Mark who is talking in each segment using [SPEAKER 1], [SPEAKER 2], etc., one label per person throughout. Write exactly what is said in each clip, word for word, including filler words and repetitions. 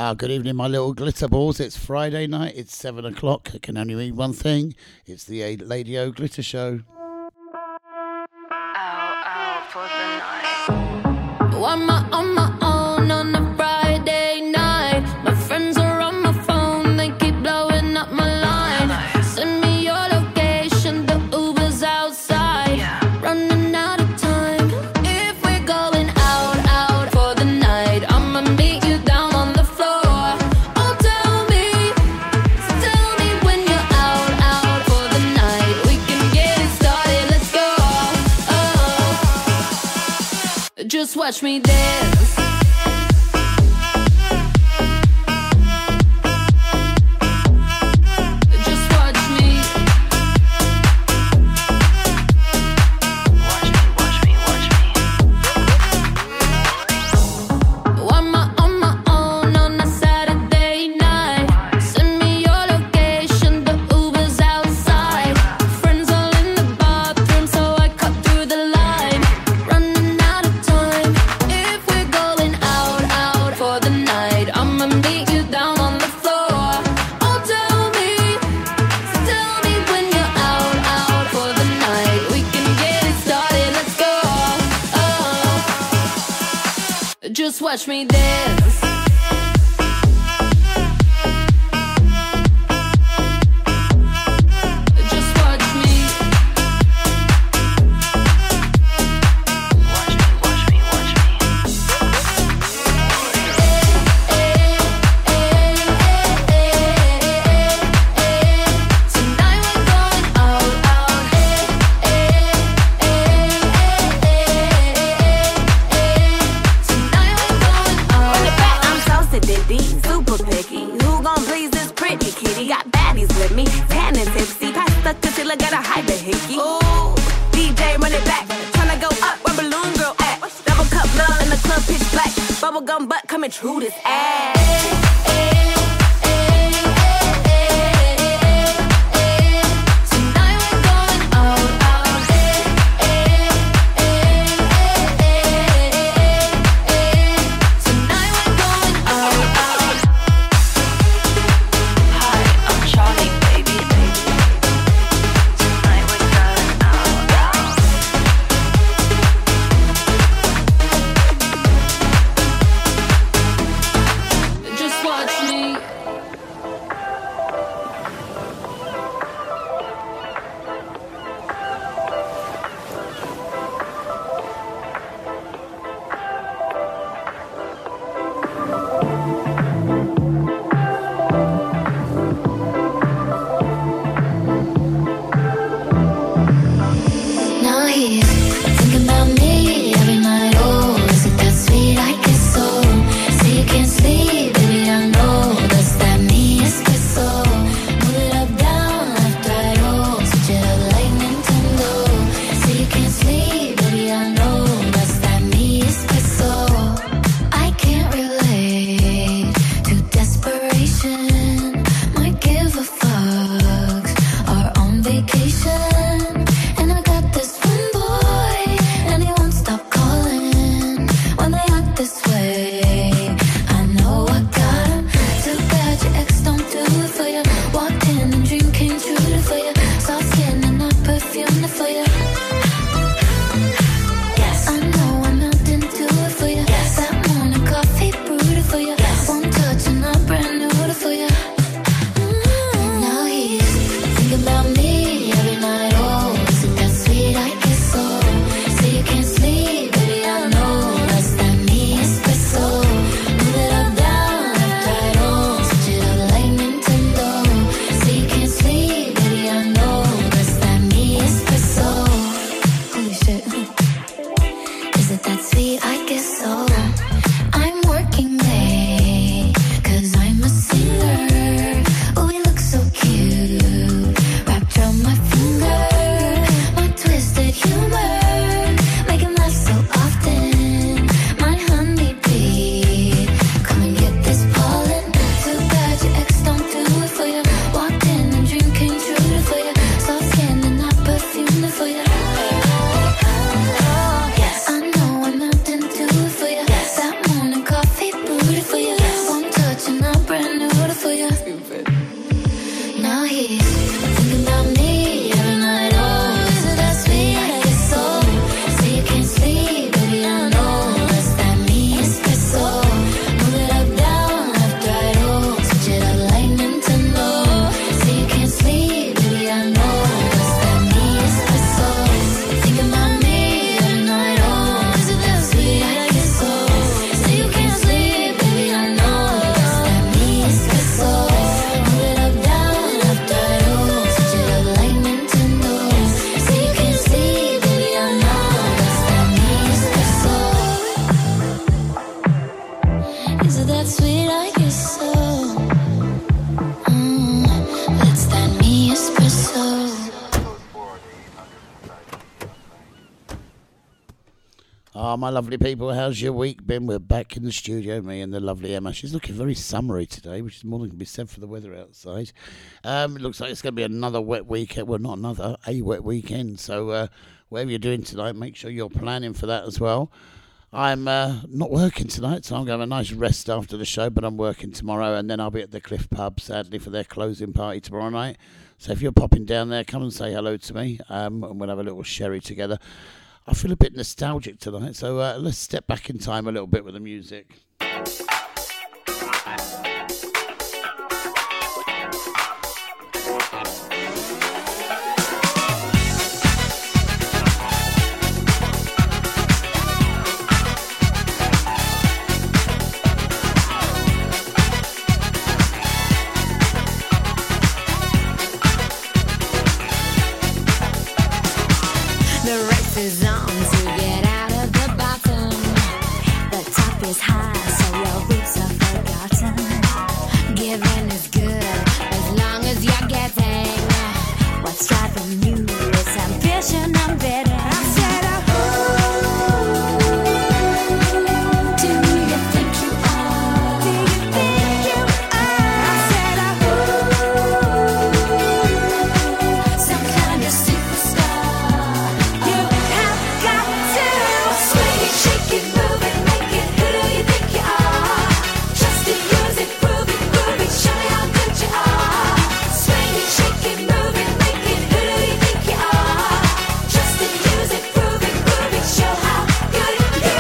[SPEAKER 1] Ah, good evening, my little glitter balls. It's Friday night. It's seven o'clock. I can only mean one thing. It's the Lady O Glitter Show.
[SPEAKER 2] Out, out for the night. One more on my own on a Friday night. My friends are on my phone. They keep blowing up my line. Send me your location. The Uber's outside. Running out of time. If we're going out, out for the night, I'ma meet you down on the floor. Oh, tell me, tell me when you're out, out for the night. We can get it started, let's go. Oh, just watch me dance. Just watch me. Watch me, watch me, watch me. One more on my own on a Saturday night. Send me your location, the Uber's outside. Friends all in the bathroom, so I cut through the line. Running out of time. If we're going out, out for the night, I'ma meet you down on the floor. Oh, tell me, tell me when you're out, out for the night. We can get it started, let's go. Oh, just watch me dance. Just watch me. Watch me, watch me, watch me. Tonight we're going out, out. Tonight we're going out.
[SPEAKER 3] I'm so sedity, super picky. Who gon' please this pretty kitty? Got baddies with me, tan and tipsy. Pass the concealer, gotta hide the hickey. Ooh, D J run it back. Tryna go up where Balloon Girl at. Double cup love in the club, pitch black. Bubblegum butt coming true this ass.
[SPEAKER 2] Tonight we're going out, out. Tonight we're going out, out. Hi, I'm Charlie, baby, baby. Tonight we're going out, out. Just watch me.
[SPEAKER 4] Now he's thinking about me every night. Oh, is it that sweet? I guess so. Say you can't sleep, baby, I know. Does that mean it's so? Move it up, down, left, right, oh. Switch it up like Nintendo. Say you can't sleep, baby, I know. Does that mean it's so? I can't relate to desperation. Might give a fuck. Are on vacation. And I got this one boy, and he won't stop calling when they act this way. I know I got him. Too bad your ex don't do it for you. Walked in and dream came true for you. Soft skin and not perfume for you. Yes, I know I'm not into it for you. Yes, that morning coffee brewed for you. Yes, one touch and I'm brand new for you. Mm. Now he's thinking about me every night. Oh, is it that sweet? I guess so. Say you can't sleep, baby, I know. Does that mean it's so? Move it up, down, left, right, oh. Switch it up like Nintendo.
[SPEAKER 3] Stupid.
[SPEAKER 4] Now he's thinking about me every night. Oh, is it that sweet? I guess so. So you can't sleep, baby, I know. That's that me espresso. Move it up, down, left, right, oh. Switch it up like Nintendo. So you can't sleep, baby, I know. That's that me espresso. Thinking about me every night. Oh, is it that sweet? I guess so. So you can't sleep, baby, I know. That's that me espresso. Move it up, down, left, right, oh. Switch it up like Nintendo. So you can't sleep, baby, I know. That's that me espresso. Is it that sweet? I guess so. Mm, that's that me espresso.
[SPEAKER 1] Ah, my lovely people, how's your week been? We're back in the studio, me and the lovely Emma. She's looking very summery today, which is more than can be said for the weather outside. Um, it looks like it's going to be another wet weekend. Well, not another, a wet weekend. So uh, whatever you're doing tonight, make sure you're planning for that as well. I'm uh, not working tonight, so I'm going to have a nice rest after the show, but I'm working tomorrow, and then I'll be at the Cliff Pub, sadly, for their closing party tomorrow night. So if you're popping down there, come and say hello to me, um, and we'll have a little sherry together. I feel a bit nostalgic tonight, so uh, let's step back in time a little bit with the music.
[SPEAKER 2] The race is on to get out of the bottom. The top is high, so your roots are forgotten. Giving is good as long as you're getting. What's driving you is ambition and bitter. I said, oh, do you think you are? Do you think you are? I said, oh, some kind of superstar. You have got to swing it, shake it, move it, make it. Who do you think you are? Just to use it, prove it, prove it, show me how good you are. Swing it, shake it, move it, make it. Who do you think you are? Just to use it, prove it, prove it, show how good you are.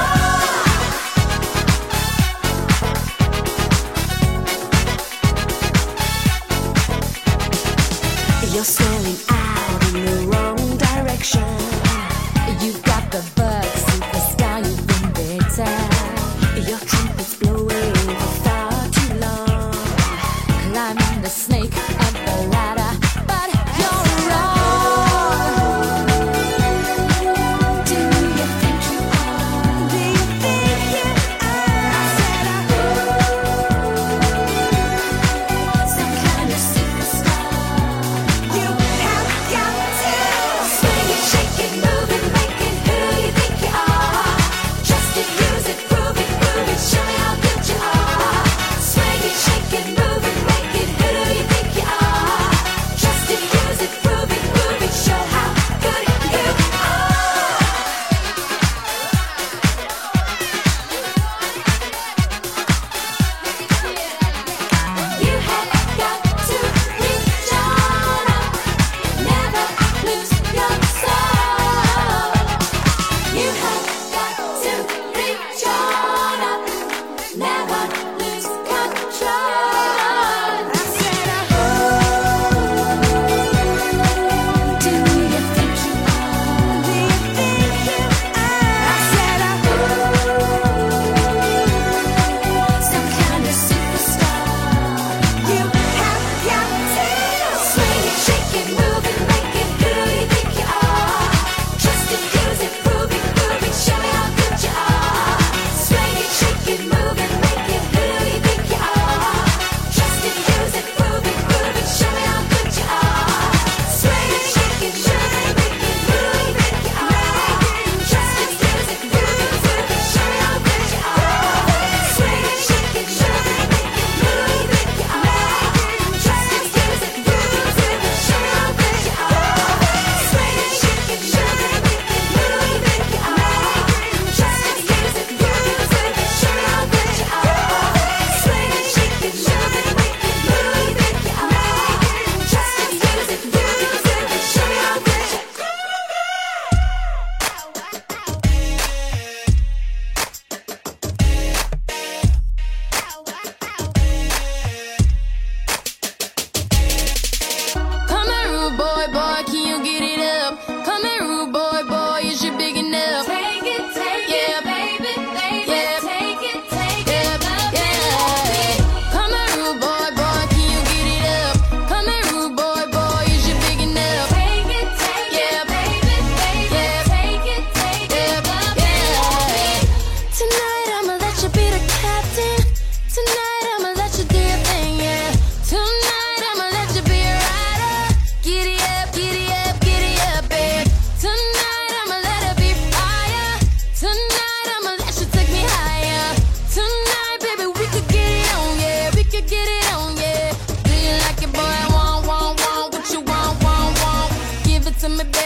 [SPEAKER 2] You're swelling out in the wrong direction. You've got the bug, superstar, you've been bitter. Your trumpet's blowing for far too long. Climbing the snake up the ladder, but you're wrong. Do you think you are? Do you think you are? I said, oh, some kind of superstar. You have got to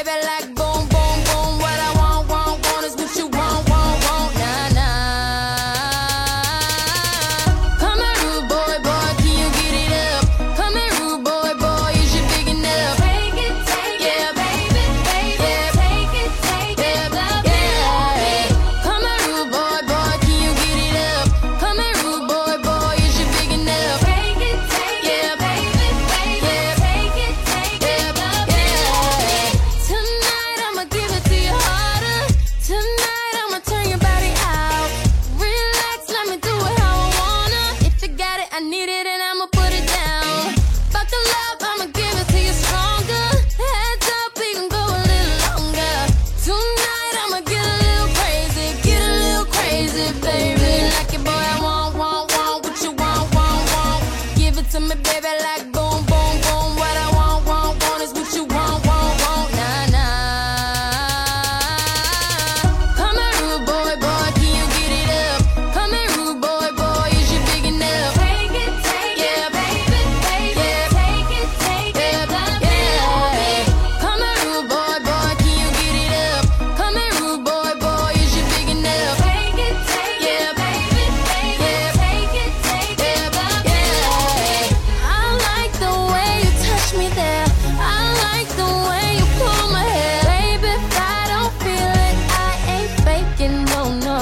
[SPEAKER 2] baby, like boom, boom, boom. What I want, want, want is what you want, want, want. Nah, nah. Come here, rude boy, boy, can you get it up? Come here, rude boy, boy, is you big enough? Take it, take yeah, it, baby, baby. Yeah, take it, take yeah, it, love yeah. Come here, rude boy, boy, can you get it up? Come here, rude boy, boy, is you big enough? Take it, take yeah, baby, baby. Yeah, take it, take yeah, love yeah. Tonight I'ma give it to you harder. Tonight I'ma turn your body out. Relax, let me do it how I wanna. If you got it, I need it, and I'ma put it down. Buckle up, I'ma give it to you stronger. Heads up, we can go a little longer. Tonight I'ma get a little crazy, get a little crazy, baby. Like it, boy, I want, want, want what you want, want, want. Give it to me, baby, like boom, boom, boom. What I want, want, want is what you want, want, want. Nah, nah. Come here, rude boy, boy, can you get it up? Come here, rude boy, boy, is you big enough? Take it, take yeah, baby, baby. Yeah, take it, take yeah, love yeah. Come here, rude boy, boy, can you get it up? Come here, rude boy, boy, is you big enough? Take it, take yeah, baby, baby. Yeah, take it, take yeah, love yeah. I like the way you touch me there. I like the way you pull my hair, baby. If I don't feel it, I ain't faking, no, no.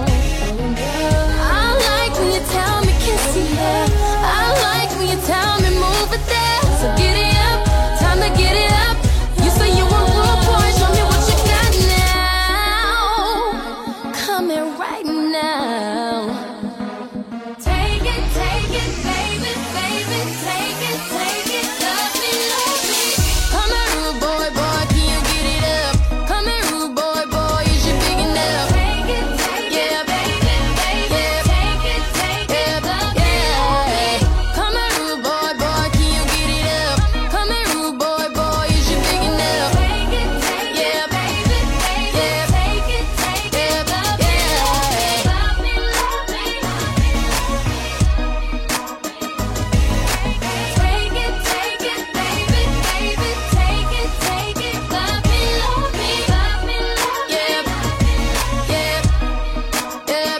[SPEAKER 2] I like when you tell me kiss me there. I like when you tell me move it there. So get it up, time to get it up. You say you want good boy, show me what you got now. Come here right now. Take it, take it, baby, baby. Take it, take it, love me, love me. Come here, rude boy, boy, can you get it up? Come here, rude boy, boy, is you big enough? Take it, take yeah, baby, baby. Yeah, take it, take yeah, love yeah. Come here, rude boy, boy, can you get it up? Come here, rude boy, boy, is you big enough? Take it, take yeah, baby, baby. Yeah, take it, take yeah, love yeah. Love me, love me. Take it, take it, baby, baby. Take it, take it, love me, love me, love me, love me. Yeah, yeah, yeah.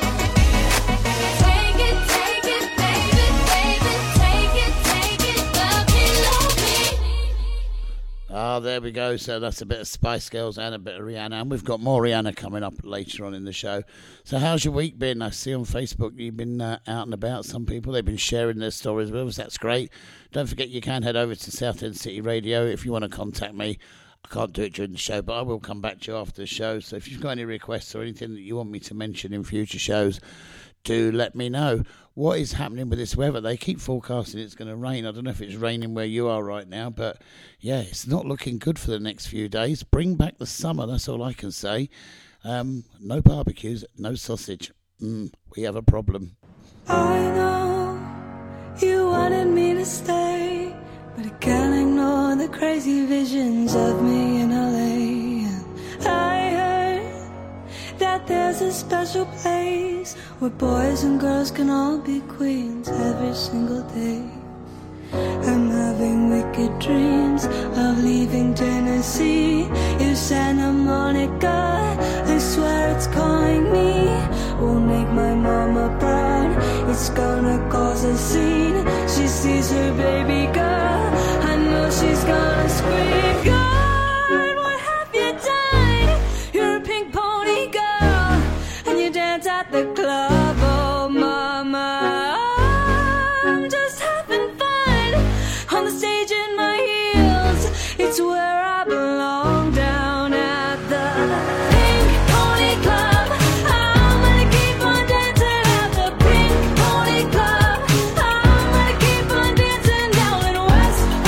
[SPEAKER 2] Take it, take it, baby, baby. Take it, take it, love me, love me.
[SPEAKER 1] Ah, there we go. So that's a bit of Spice Girls and a bit of Rihanna. And we've got more Rihanna coming up later on in the show. So how's your week been? I see on Facebook you've been uh, out and about. Some people, they've been sharing their stories with us. That's great. Don't forget you can head over to Southend City Radio if you want to contact me. I can't do it during the show, but I will come back to you after the show. So if you've got any requests or anything that you want me to mention in future shows, do let me know. What is happening with this weather? They keep forecasting it's going to rain. I don't know if it's raining where you are right now, but yeah, it's not looking good for the next few days. Bring back the summer, that's all I can say. Um, no barbecues, no sausage. Mm, we have a problem.
[SPEAKER 5] I know you wanted me to stay, but I can't ignore the crazy visions of me in L A. And I heard that there's a special place where boys and girls can all be queens every single day. I'm having wicked dreams of leaving Tennessee. If Santa Monica, I swear it's calling me, won't make my mama proud. It's gonna cause a scene. She sees her baby girl, I know she's gonna scream. God, what have you done? You're a pink pony girl, and you dance at the club. Oh mama, I'm just having fun on the stage in my heels. It's where I belong, down at the Pink Pony Club. I'm gonna keep on dancing at the Pink Pony Club. I'm gonna keep on dancing down in West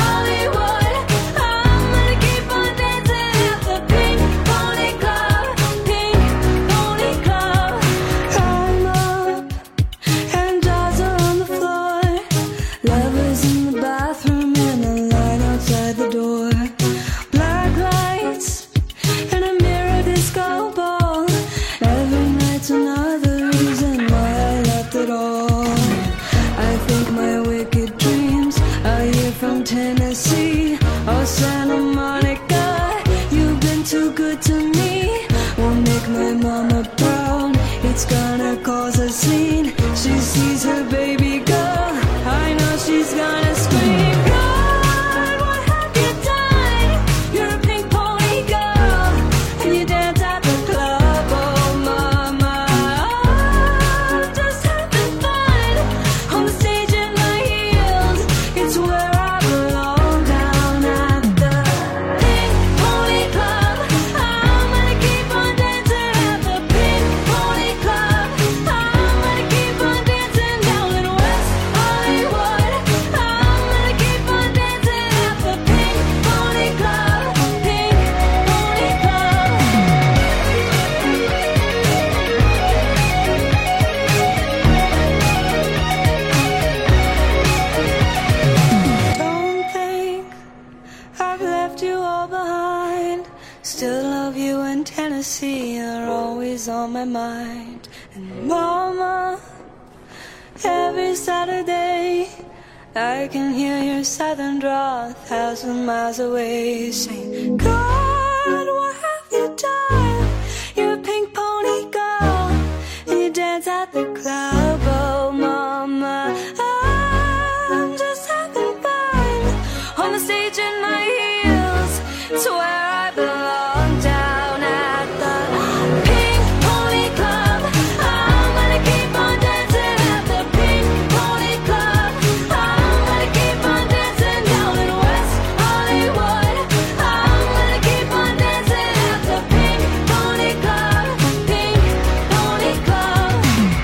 [SPEAKER 5] Tennessee are always on my mind. And Mama, every Saturday I can hear your southern drawl a thousand miles away, saying, God, what have you done? You're a pink pony girl, and you dance at the club. Oh, Mama, I'm just having fun on the stage in my heels. It's where I belong, down at the Pink Pony Club. I'm gonna keep on dancing at the Pink Pony Club. I'm gonna keep on dancing down in West Hollywood. I'm gonna keep on dancing at the Pink Pony Club. Pink Pony Club.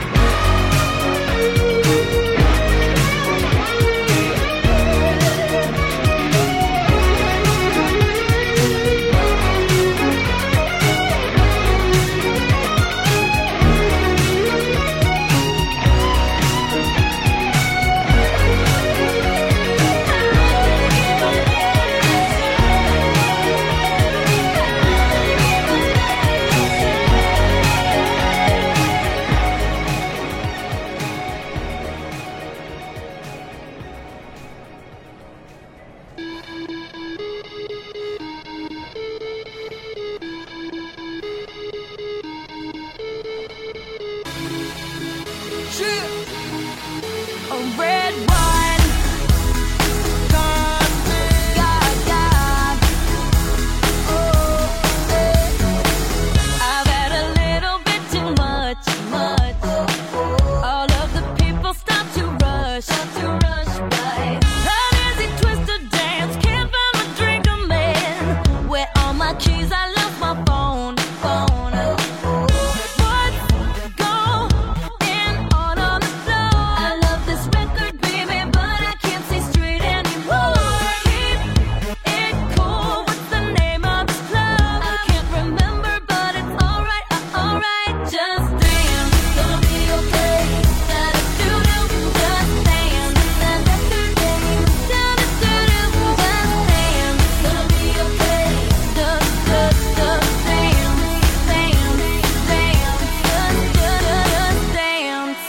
[SPEAKER 5] A red wine, God, God, God. Oh, eh. I've had a little bit too much, much. All of the people stop to rush, stop to rush by. An easy twisted dance, can't find my drink, a man. Where all my keys? I lost my phone, phone. What's going on on the floor? I love this record, baby, but I can't see straight anymore. Keep it cool. What's the name of this club? I can't remember, but it's alright, uh, alright. Just dance, gonna be okay. Da-da-doo-doo, just dance. Da-da-doo-doo, da-da-doo-doo, just dance. Gonna be okay. Just, just, just dance, dance, dance. Just, just, just dance.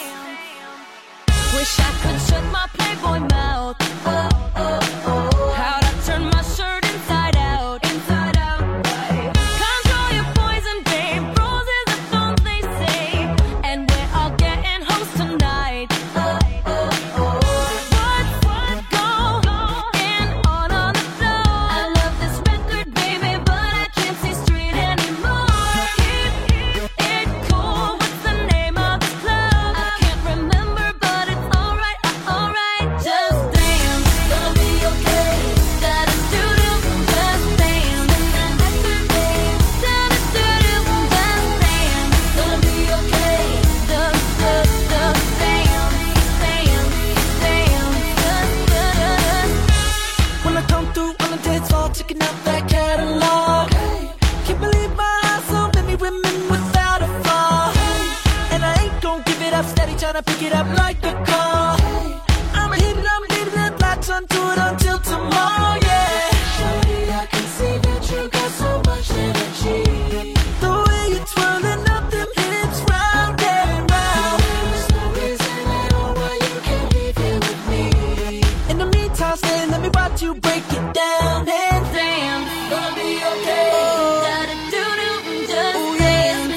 [SPEAKER 5] Wish I could shut my Playboy mouth. Oh, oh, oh. How'd I turn my shirt inside out? Inside out. Control your poison, babe. Rose is a phone, they say. And we're all getting host tonight. Oh, oh, oh. What's, what's going on on the floor? I love this record, baby, but I can't see straight anymore. Keep it cool. What's the name of this club? I can't remember, but it's alright, uh, alright. Just dance, gonna be okay. Da-da-doo-doo, just dance. Da-da-doo-doo, da-da-doo-doo, just dance. Gonna be okay. Just, just, just dance, dance, dance. Just, just.
[SPEAKER 6] When I come through on the dance floor, checking out that catalog. Can't believe my eyes, so many women without a flaw. And I ain't gon' give it up, steady tryna pick it up like the car. I'ma hit it, I'ma hit it, and latch onto it until tomorrow, yeah. Shorty, I can see that you got so much energy. The way you're twirling up them hips round and round. There's no reason at all why you can't be here with me. In the meantime, stay, let me watch you break it down and dance. Gonna be okay.
[SPEAKER 2] Da-da-doo-doo, just
[SPEAKER 6] Oh, yeah.
[SPEAKER 2] dance.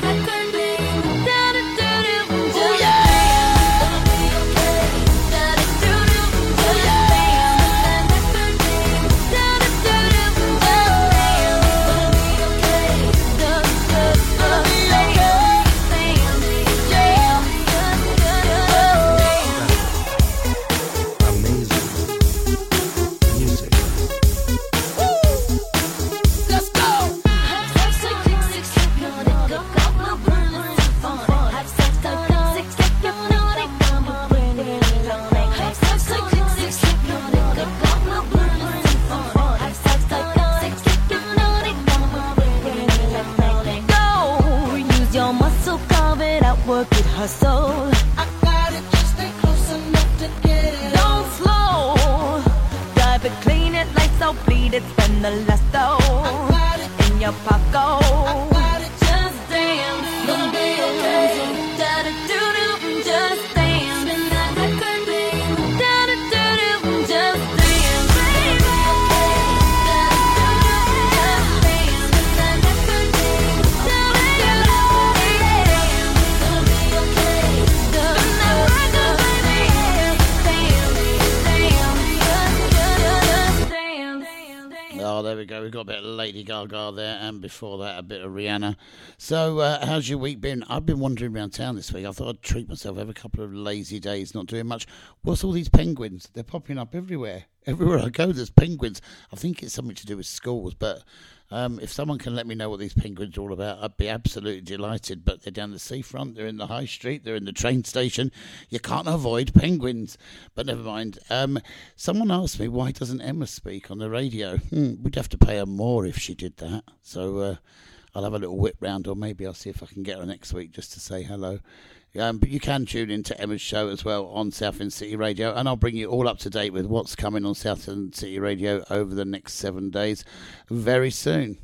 [SPEAKER 2] Da-da-doo-doo, just
[SPEAKER 6] Oh, yeah.
[SPEAKER 2] dance. Gonna be okay. Da-da-doo-doo, just dance. Da-da-doo-doo, just dance. Gonna be okay. Just, just, just dance. Dance, yeah. Just, just, just dance.
[SPEAKER 7] Amazing music.
[SPEAKER 6] Let's go.
[SPEAKER 2] Go, use your muscle, carve it out, work it, hustle.
[SPEAKER 6] I got it, just stay close enough to get it.
[SPEAKER 2] Don't slow, drive it, clean it, lights out, bleed it, spend the last
[SPEAKER 6] I
[SPEAKER 2] though
[SPEAKER 6] got it,
[SPEAKER 2] in your pocket.
[SPEAKER 6] got it,
[SPEAKER 1] Ah, there we go. We've got a bit of Lady Gaga there, and before that, a bit of Rihanna. So, uh, how's your week been? I've been wandering around town this week. I thought I'd treat myself, have a couple of lazy days, not doing much. What's all these penguins? They're popping up everywhere. Everywhere I go, there's penguins. I think it's something to do with schools, but um, if someone can let me know what these penguins are all about, I'd be absolutely delighted. But they're down the seafront, they're in the high street, they're in the train station. You can't avoid penguins. But never mind. Um, someone asked me, why doesn't Emma speak on the radio? Hmm, we'd have to pay her more if she did that. So uh, I'll have a little whip round, or maybe I'll see if I can get her next week just to say hello. Um, but you can tune into Emma's show as well on Southend City Radio, and I'll bring you all up to date with what's coming on Southend City Radio over the next seven days very soon.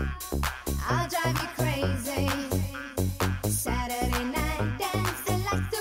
[SPEAKER 4] I'll drive you crazy. Saturday night dancing like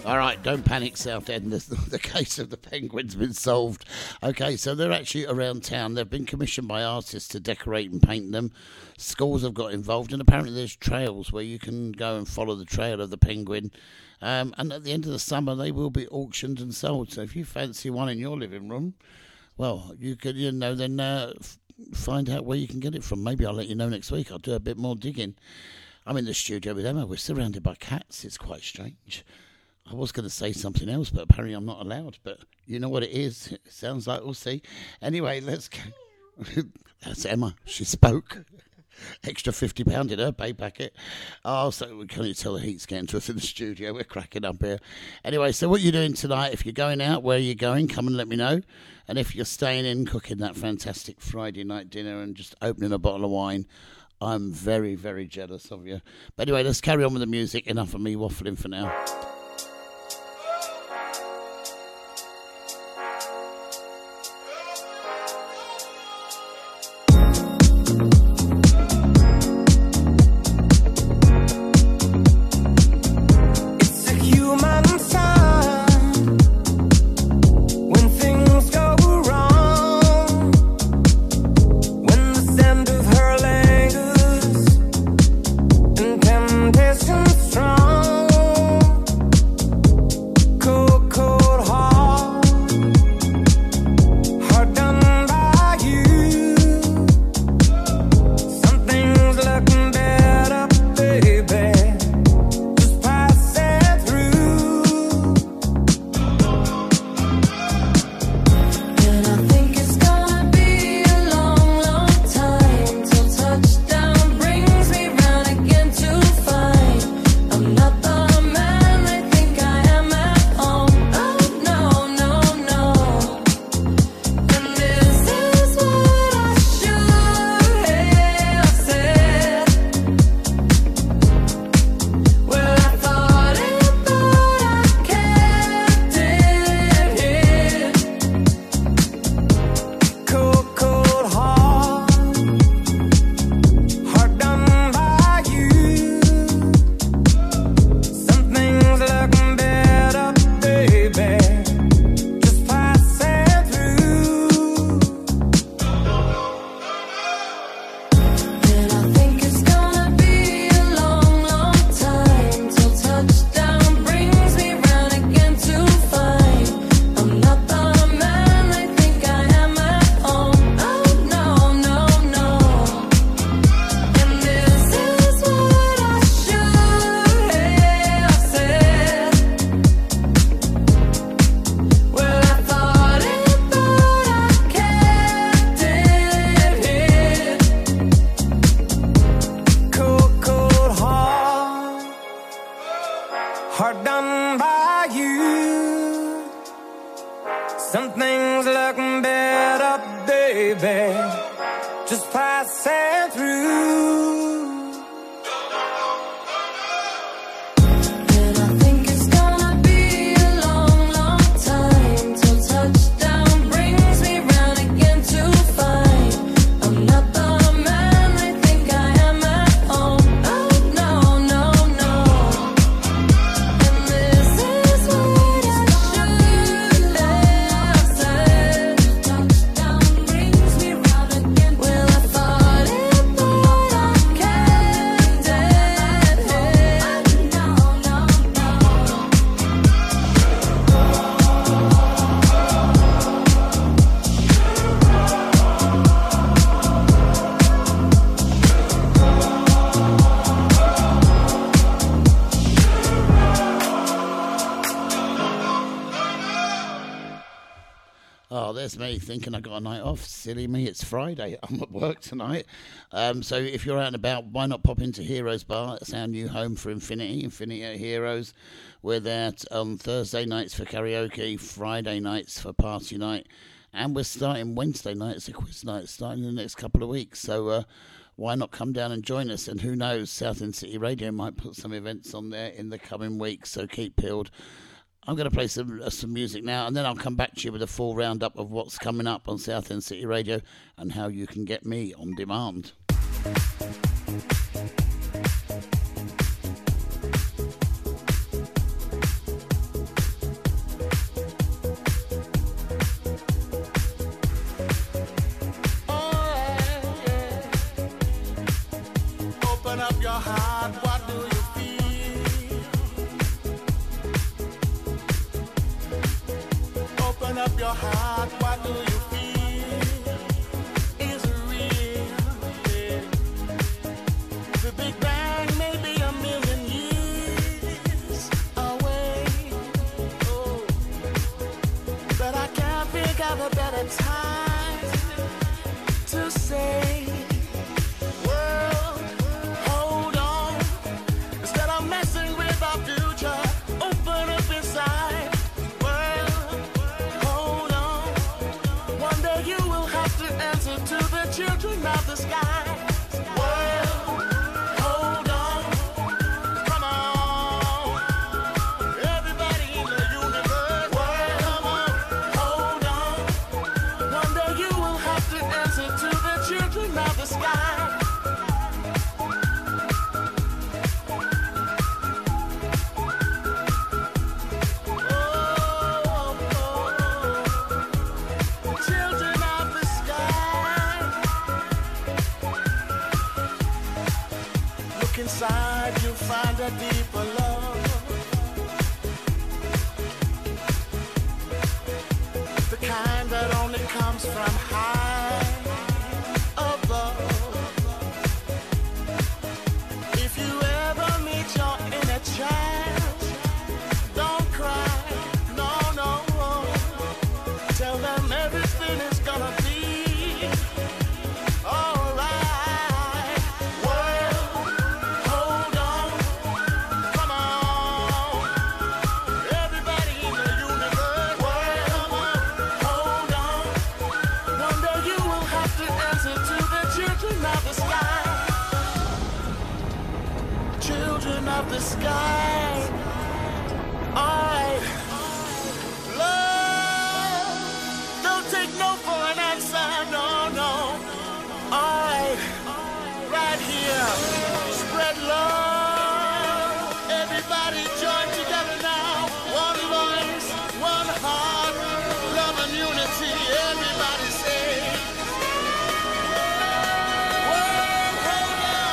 [SPEAKER 1] All right, don't panic, Southend. The, the case of the penguins been solved. Okay, so they're actually around town. They've been commissioned by artists to decorate and paint them. Schools have got involved, and apparently there's trails where you can go and follow the trail of the penguin. Um, and at the end of the summer, they will be auctioned and sold. So if you fancy one in your living room, well, you could, you know, then uh, f- find out where you can get it from. Maybe I'll let you know next week. I'll do a bit more digging. I'm in the studio with Emma. We're surrounded by cats. It's quite strange. I was going to say something else, but apparently I'm not allowed. But you know what it is. It sounds like we'll see. Anyway, let's go. That's Emma. She spoke. Extra fifty pounds in her pay packet. Oh, so we can't tell the heat's getting to us in the studio. We're cracking up here. Anyway, so what are you doing tonight? If you're going out, where are you going? Come and let me know. And if you're staying in, cooking that fantastic Friday night dinner and just opening a bottle of wine, I'm very, very jealous of you. But anyway, let's carry on with the music. Enough of me waffling for now. Me thinking I got a night off. Silly me, it's Friday. I'm at work tonight. Um, so if you're out and about, why not pop into Heroes Bar? It's our new home for Infinity, Infinity at Heroes. We're there on Thursday nights for karaoke, Friday nights for party night, and we're starting Wednesday nights, a quiz night, starting in the next couple of weeks. So uh, why not come down and join us? And who knows, Southend City Radio might put some events on there in the coming weeks, so keep peeled. I'm going to play some uh, some music now, and then I'll come back to you with a full roundup of what's coming up on Southend City Radio and how you can get me on demand.
[SPEAKER 7] your heart, what do you feel? Is it real? Yeah. The Big Bang may be a million years away. Oh, but I can't think of a better time to say, world, hold on. Instead of messing with our future, open up inside. World, hold on. One day you will have to answer to the children of the sky. World, hold on. Come on. Everybody in the universe. World, come on. Hold on. One day you will have to answer to the children of the sky. Oh, children of the sky. Look inside, you'll find a deeper love. The kind that only comes from high above. If you ever meet your inner child, don't cry, no, no. Tell them everything is gonna be alright. World, hold on. Come on. Everybody in the universe. World, come on. Hold on. One day you will have to answer to the children of the sky. Children of the sky. Alright. Love. Don't take no for an answer. No, no. Alright. Right here. Spread love. Everybody join together now. One voice, one heart. Love and unity. Everybody say. World, hold on.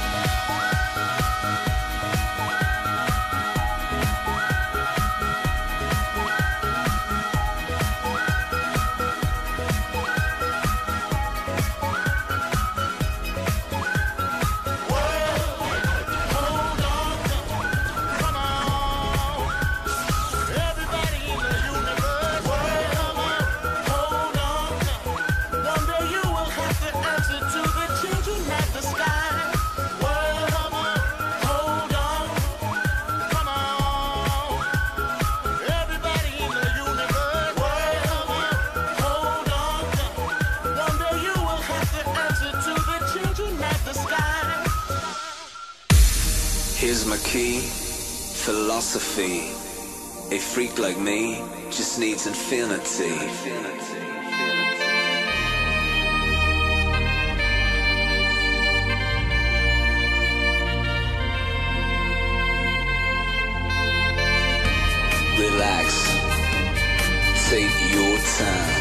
[SPEAKER 8] Here's my key, philosophy. A freak like me just needs infinity. Relax, take your time.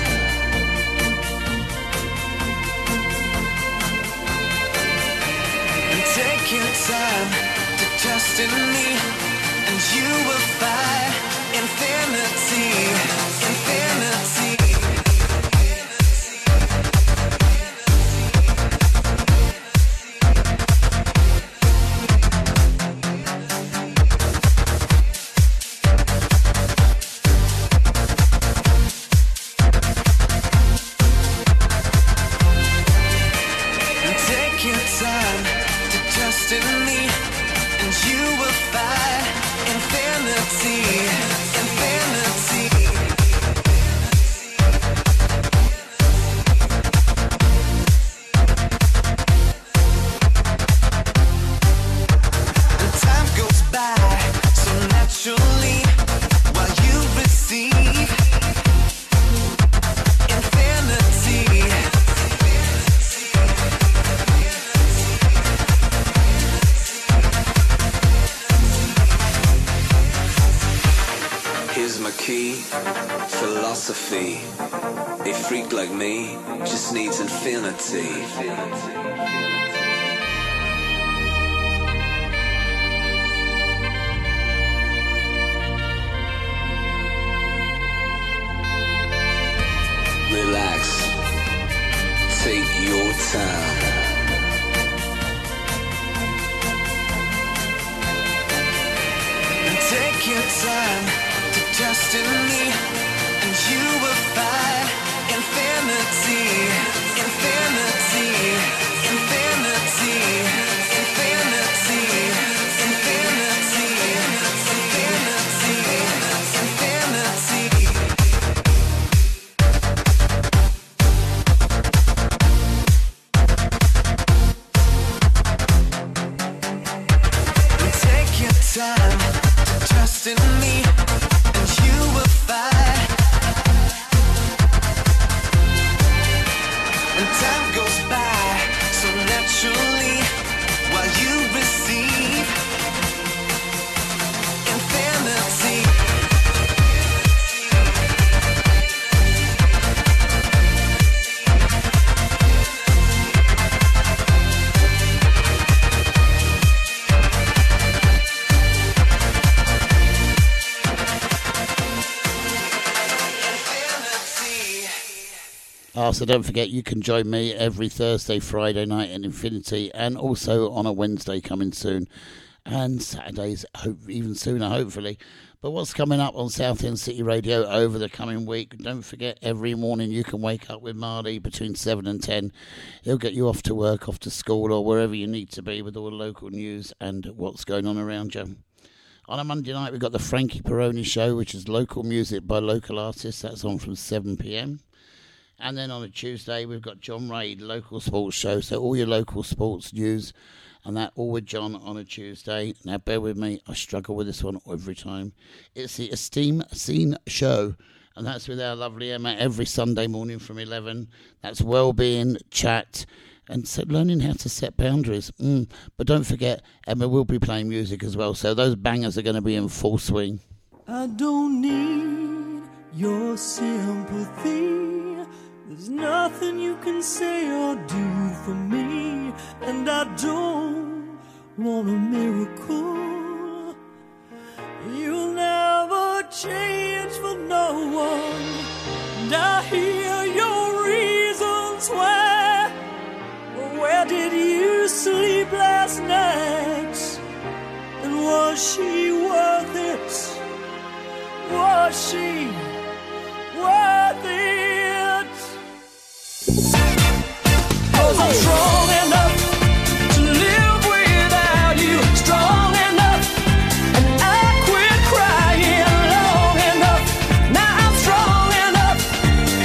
[SPEAKER 6] And take your time to trust in me, and you will find infinity, infinity. And take your time to trust in me, and you will find infinity, infinity. And time goes by so naturally while you receive infinity.
[SPEAKER 8] Here's my key, philosophy. A freak like me just needs infinity. your time to trust in me, and you will find infinity, infinity, infinity, infinity, infinity, infinity, infinity. Take your time to trust in me, and you will find. And time goes by so naturally while you receive infinity.
[SPEAKER 1] Oh, so don't forget, you can join me every Thursday, Friday night in Infinity, and also on a Wednesday coming soon, and Saturdays hope, even sooner, hopefully. But what's coming up on Southend City Radio over the coming week? Don't forget, every morning you can wake up with Marty between seven and ten. He'll get you off to work, off to school, or wherever you need to be with all the local news and what's going on around you. On a Monday night, we've got the Frankie Peroni Show, which is local music by local artists. That's on from seven p.m. And then on a Tuesday, we've got John Raid, local sports show. So all your local sports news, and that all with John on a Tuesday. Now, bear with me. I struggle with this one every time. It's the Esteem Scene Show, and that's with our lovely Emma every Sunday morning from eleven. That's well-being, chat, and so learning how to set boundaries. Mm. But don't forget, Emma will be playing music as well. So those bangers are going to be in full swing.
[SPEAKER 6] I don't need your sympathy. There's nothing you can say or do for me, and I don't want a miracle. You'll never change for no one, and I hear your reasons why. But where did you sleep last night? And was she worth it? Was she worth it? 'Cause I'm strong enough to live without you, strong enough, and I quit crying long enough. Now I'm strong enough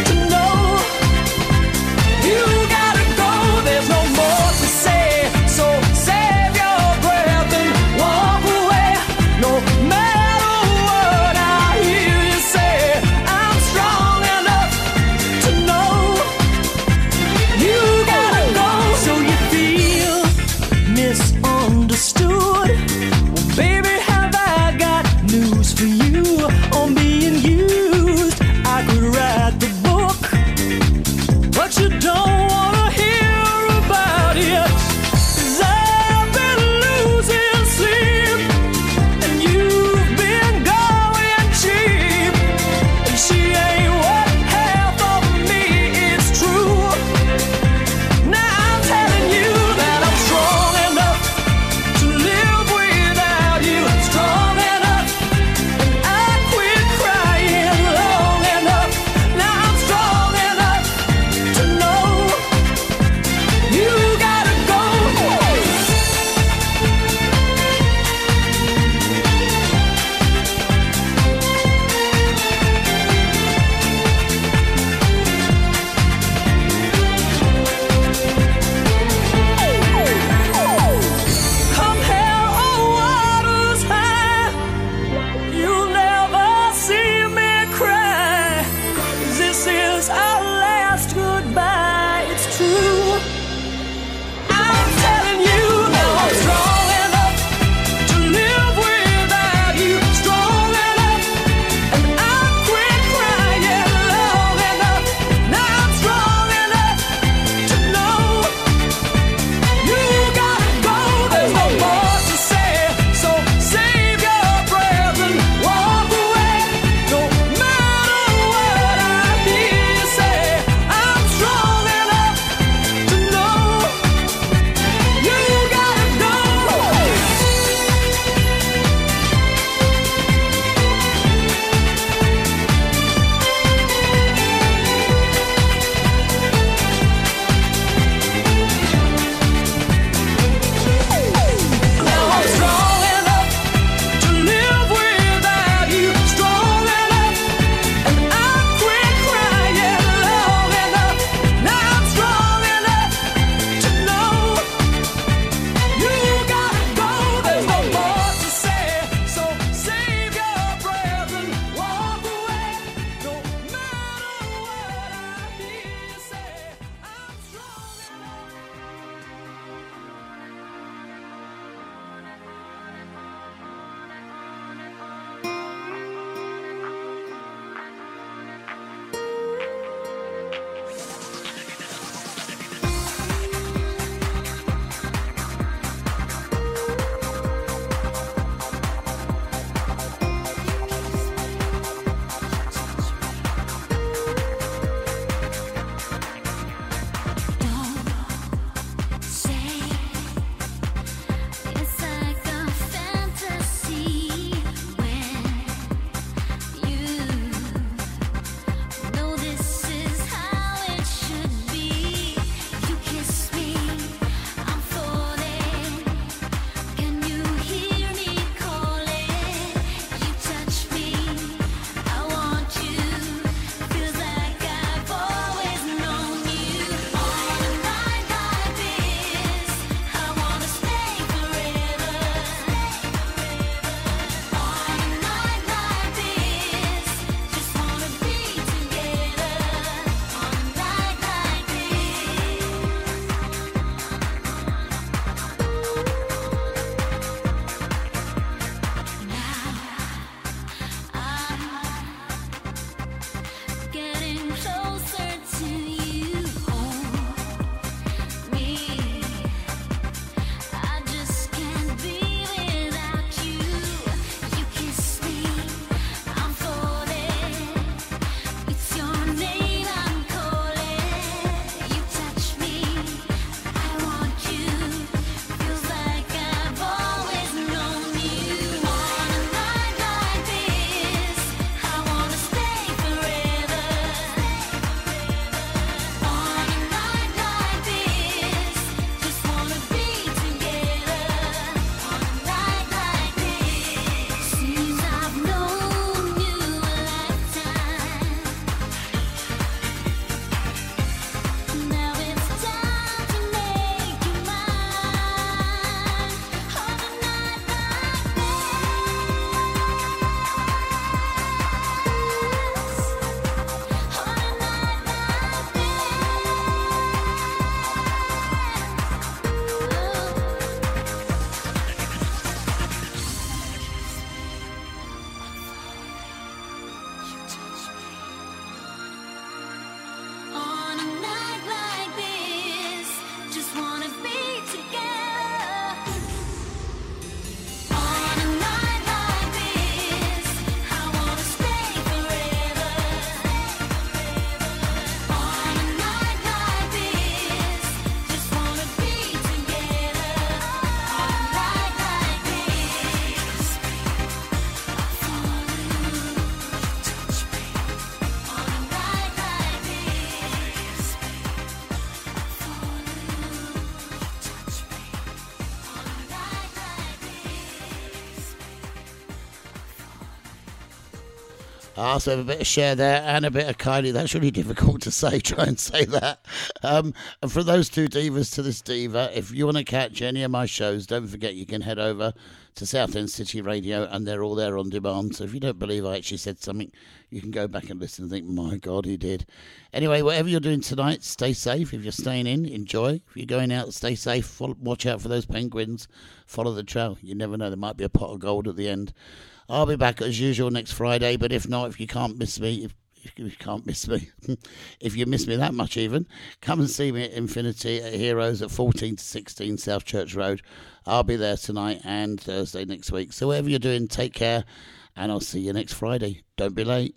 [SPEAKER 1] Ah, so a bit of Cher there and a bit of Kylie. That's really difficult to say. Try and say that. Um, and from those two divas to this diva, if you want to catch any of my shows, don't forget you can head over to Southend City Radio, and they're all there on demand. So if you don't believe I actually said something, you can go back and listen and think, my God, he did. Anyway, whatever you're doing tonight, stay safe. If you're staying in, enjoy. If you're going out, stay safe. Follow, watch out for those penguins. Follow the trail. You never know. There might be a pot of gold at the end. I'll be back as usual next Friday, but if not, if you can't miss me, if, if you can't miss me, if you miss me that much even, come and see me at Infinity at Heroes at fourteen to sixteen South Church Road. I'll be there tonight and Thursday next week. So whatever you're doing, take care, and I'll see you next Friday. Don't be late.